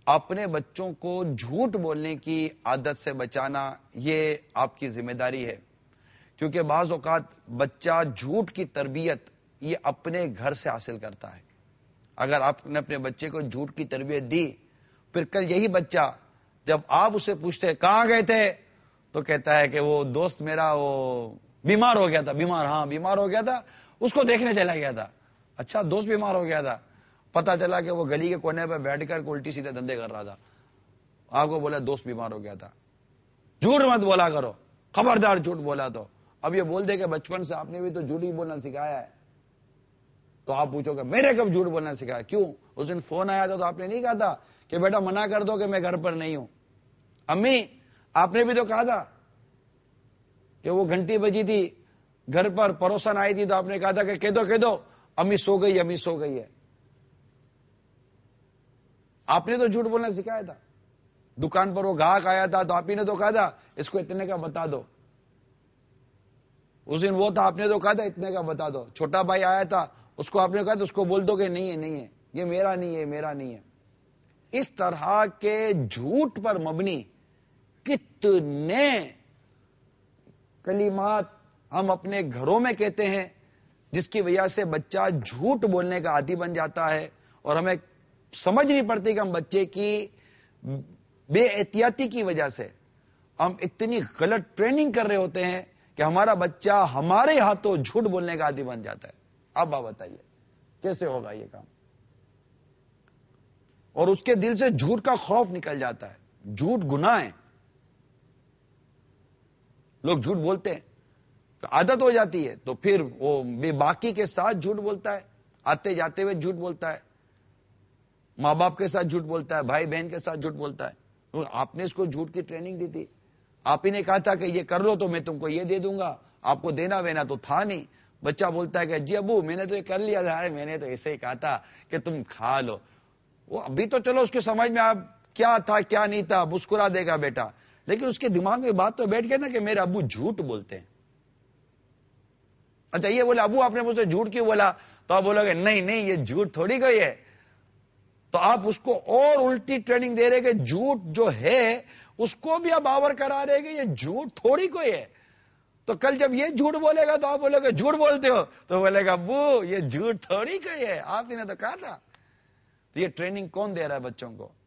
اپنے بچوں کو جھوٹ بولنے کی عادت سے بچانا یہ آپ کی ذمہ داری ہے، کیونکہ بعض اوقات بچہ جھوٹ کی تربیت یہ اپنے گھر سے حاصل کرتا ہے۔ اگر آپ نے اپنے بچے کو جھوٹ کی تربیت دی، پھر کل یہی بچہ جب آپ اسے پوچھتے کہاں گئے تھے تو کہتا ہے کہ وہ دوست میرا وہ بیمار ہو گیا تھا، بیمار ہو گیا تھا، اس کو دیکھنے چلا گیا تھا۔ اچھا، دوست بیمار ہو گیا تھا، پتا چلا کہ وہ گلی کے کونے پہ بیٹھ کر الٹی سیدھے دھندے کر رہا تھا، آپ کو بولا دوست بیمار ہو گیا تھا۔ جھوٹ مت بولا کرو، خبردار جھوٹ بولا تو اب یہ بول دے کہ بچپن سے آپ نے بھی تو جھوٹ ہی بولنا سکھایا ہے، تو آپ پوچھو کہ میرے کب جھوٹ بولنا سکھایا؟ کیوں؟ اس دن فون آیا تھا تو آپ نے نہیں کہا تھا کہ بیٹا منع کر دو کہ میں گھر پر نہیں ہوں؟ امی آپ نے بھی تو کہا تھا کہ وہ گھنٹی بجی تھی، گھر پر پڑوسن آئی تھی، تو آپ نے کہا تھا کہ کہہ دو امی سو گئی ہے۔ آپ نے تو جھوٹ بولنا سکھایا تھا۔ دکان پر وہ گاہک آیا تھا تو آپ ہی نے تو کہا تھا اس کو اتنے کا بتا دو۔ اس دن وہ تھا، آپ نے تو کہا تھا اتنے کا بتا دو۔ چھوٹا بھائی آیا تھا، اس کو آپ نے کہا تھا اس کو بول دو کہ نہیں ہے، یہ میرا نہیں ہے۔ اس طرح کے جھوٹ پر مبنی کتنے کلمات ہم اپنے گھروں میں کہتے ہیں، جس کی وجہ سے بچہ جھوٹ بولنے کا عادی بن جاتا ہے، اور ہمیں سمجھ نہیں پڑتی کہ ہم بچے کی بے احتیاطی کی وجہ سے ہم اتنی غلط ٹریننگ کر رہے ہوتے ہیں کہ ہمارا بچہ ہمارے ہاتھوں جھوٹ بولنے کا عادی بن جاتا ہے۔ اب آپ بتائیے کیسے ہوگا یہ کام؟ اور اس کے دل سے جھوٹ کا خوف نکل جاتا ہے۔ جھوٹ گناہ ہے، لوگ جھوٹ بولتے ہیں تو عادت ہو جاتی ہے، تو پھر وہ بے باکی کے ساتھ جھوٹ بولتا ہے، آتے جاتے ہوئے جھوٹ بولتا ہے، ماں باپ کے ساتھ جھوٹ بولتا ہے، بھائی بہن کے ساتھ جھوٹ بولتا ہے۔ آپ نے اس کو جھوٹ کی ٹریننگ دی تھی، آپ ہی نے کہا تھا کہ یہ کر لو تو میں تم کو یہ دے دوں گا، آپ کو دینا وینا تو تھا نہیں۔ بچہ بولتا ہے کہ جی ابو میں نے تو یہ کر لیا تھا، میں نے تو ایسے ہی کہا تھا کہ تم کھا لو۔ وہ ابھی تو چلو اس کے سمجھ میں آپ کیا تھا کیا نہیں تھا مسکرا دے گا بیٹا، لیکن اس کے دماغ میں بات تو بیٹھ گئی نا کہ میرے ابو جھوٹ بولتے ہیں۔ اچھا یہ بولے ابو آپ نے مجھ سے جھوٹ کیوں بولا؟ تو آپ بولو گے نہیں یہ جھوٹ تھوڑی کوئی ہے۔ تو آپ اس کو اور الٹی ٹریننگ دے رہے کہ جھوٹ جو ہے اس کو بھی آپ باور کرا رہے کہ یہ جھوٹ تھوڑی کوئی ہے۔ تو کل جب یہ جھوٹ بولے گا تو آپ بولے گا جھوٹ بولتے ہو، تو بولے گا ابو یہ جھوٹ تھوڑی کوئی ہے، آپ ہی نے تو کہا تھا۔ تو یہ ٹریننگ کون دے رہا ہے بچوں کو؟